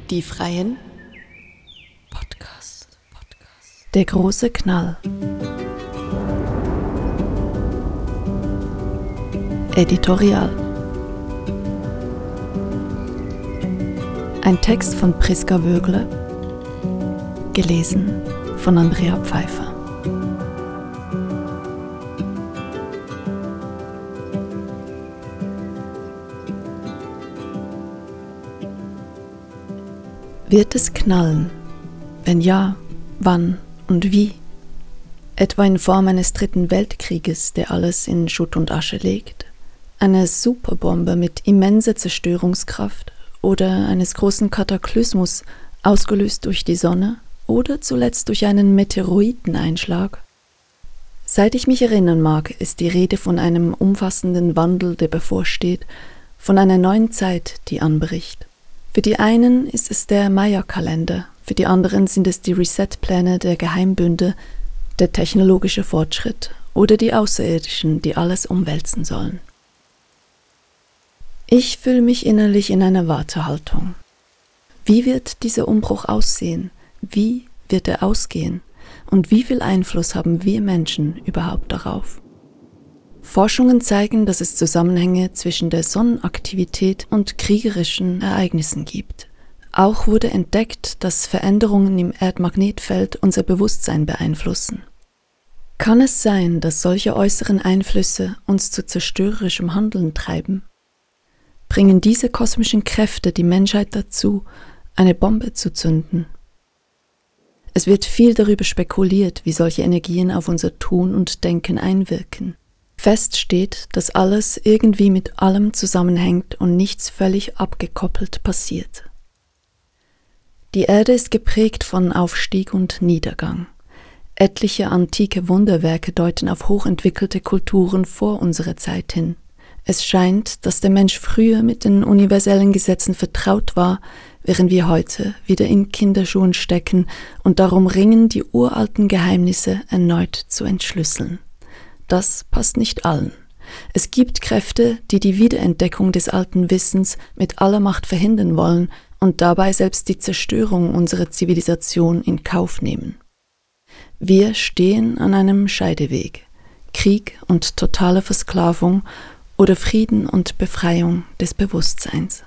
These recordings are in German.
Die Freien Podcast. Der große Knall. Editorial. Ein Text von Priska Wögle, gelesen von Andrea Pfeiffer. Wird es knallen? Wenn ja, wann und wie? Etwa in Form eines dritten Weltkrieges, der alles in Schutt und Asche legt? Eine Superbombe mit immenser Zerstörungskraft oder eines großen Kataklysmus, ausgelöst durch die Sonne oder zuletzt durch einen Meteoriteneinschlag? Seit ich mich erinnern mag, ist die Rede von einem umfassenden Wandel, der bevorsteht, von einer neuen Zeit, die anbricht. Für die einen ist es der Maya-Kalender, für die anderen sind es die Reset-Pläne der Geheimbünde, der technologische Fortschritt oder die Außerirdischen, die alles umwälzen sollen. Ich fühle mich innerlich in einer Wartehaltung. Wie wird dieser Umbruch aussehen? Wie wird er ausgehen? Und wie viel Einfluss haben wir Menschen überhaupt darauf? Forschungen zeigen, dass es Zusammenhänge zwischen der Sonnenaktivität und kriegerischen Ereignissen gibt. Auch wurde entdeckt, dass Veränderungen im Erdmagnetfeld unser Bewusstsein beeinflussen. Kann es sein, dass solche äußeren Einflüsse uns zu zerstörerischem Handeln treiben? Bringen diese kosmischen Kräfte die Menschheit dazu, eine Bombe zu zünden? Es wird viel darüber spekuliert, wie solche Energien auf unser Tun und Denken einwirken. Fest steht, dass alles irgendwie mit allem zusammenhängt und nichts völlig abgekoppelt passiert. Die Erde ist geprägt von Aufstieg und Niedergang. Etliche antike Wunderwerke deuten auf hochentwickelte Kulturen vor unserer Zeit hin. Es scheint, dass der Mensch früher mit den universellen Gesetzen vertraut war, während wir heute wieder in Kinderschuhen stecken und darum ringen, die uralten Geheimnisse erneut zu entschlüsseln. Das passt nicht allen. Es gibt Kräfte, die die Wiederentdeckung des alten Wissens mit aller Macht verhindern wollen und dabei selbst die Zerstörung unserer Zivilisation in Kauf nehmen. Wir stehen an einem Scheideweg. Krieg und totale Versklavung oder Frieden und Befreiung des Bewusstseins.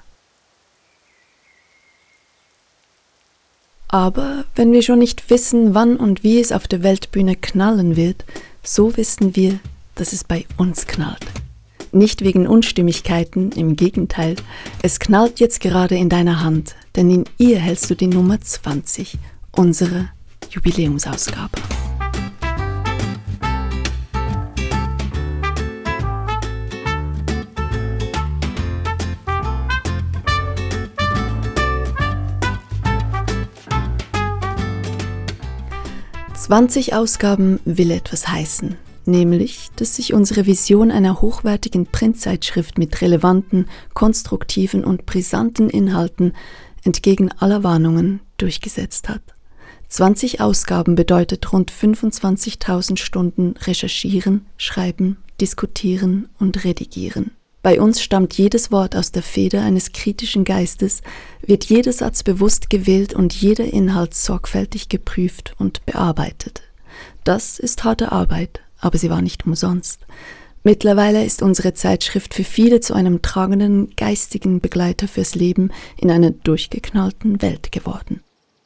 Aber wenn wir schon nicht wissen, wann und wie es auf der Weltbühne knallen wird, so wissen wir, dass es bei uns knallt. Nicht wegen Unstimmigkeiten, im Gegenteil, es knallt jetzt gerade in deiner Hand, denn in ihr hältst du die Nummer 20, unsere Jubiläumsausgabe. »20 Ausgaben will etwas heißen, nämlich, dass sich unsere Vision einer hochwertigen Printzeitschrift mit relevanten, konstruktiven und brisanten Inhalten entgegen aller Warnungen durchgesetzt hat. 20 Ausgaben bedeutet rund 25.000 Stunden Recherchieren, Schreiben, Diskutieren und Redigieren. Bei uns stammt jedes Wort aus der Feder eines kritischen Geistes, wird jeder Satz bewusst gewählt und jeder Inhalt sorgfältig geprüft und bearbeitet. Das ist harte Arbeit, aber sie war nicht umsonst. Mittlerweile ist unsere Zeitschrift für viele zu einem tragenden geistigen Begleiter fürs Leben in einer durchgeknallten Welt geworden.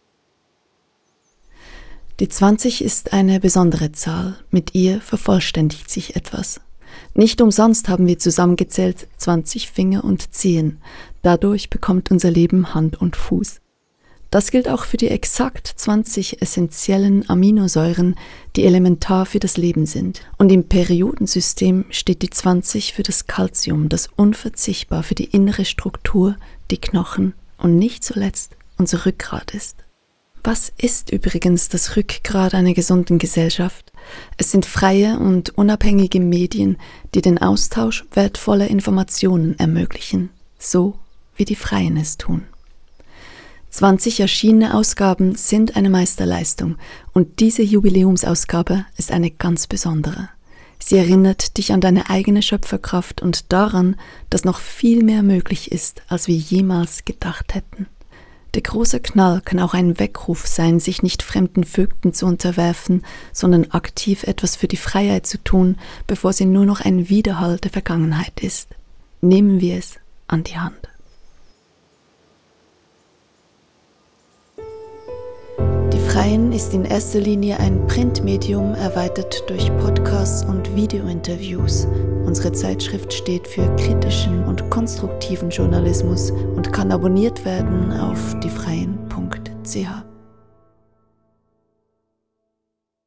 Die 20 ist eine besondere Zahl, mit ihr vervollständigt sich etwas. Nicht umsonst haben wir zusammengezählt 20 Finger und Zehen. Dadurch bekommt unser Leben Hand und Fuß. Das gilt auch für die exakt 20 essentiellen Aminosäuren, die elementar für das Leben sind. Und im Periodensystem steht die 20 für das Calcium, das unverzichtbar für die innere Struktur, die Knochen und nicht zuletzt unser Rückgrat ist. Was ist übrigens das Rückgrat einer gesunden Gesellschaft? Es sind freie und unabhängige Medien, die den Austausch wertvoller Informationen ermöglichen, so wie die Freien es tun. 20 erschienene Ausgaben sind eine Meisterleistung und diese Jubiläumsausgabe ist eine ganz besondere. Sie erinnert dich an deine eigene Schöpferkraft und daran, dass noch viel mehr möglich ist, als wir jemals gedacht hätten. Der große Knall kann auch ein Weckruf sein, sich nicht fremden Vögten zu unterwerfen, sondern aktiv etwas für die Freiheit zu tun, bevor sie nur noch ein Widerhall der Vergangenheit ist. Nehmen wir es an die Hand. Die Freien ist in erster Linie ein Printmedium, erweitert durch Podcasts und Videointerviews. Unsere Zeitschrift steht für kritischen und konstruktiven Journalismus und kann abonniert werden auf diefreien.ch.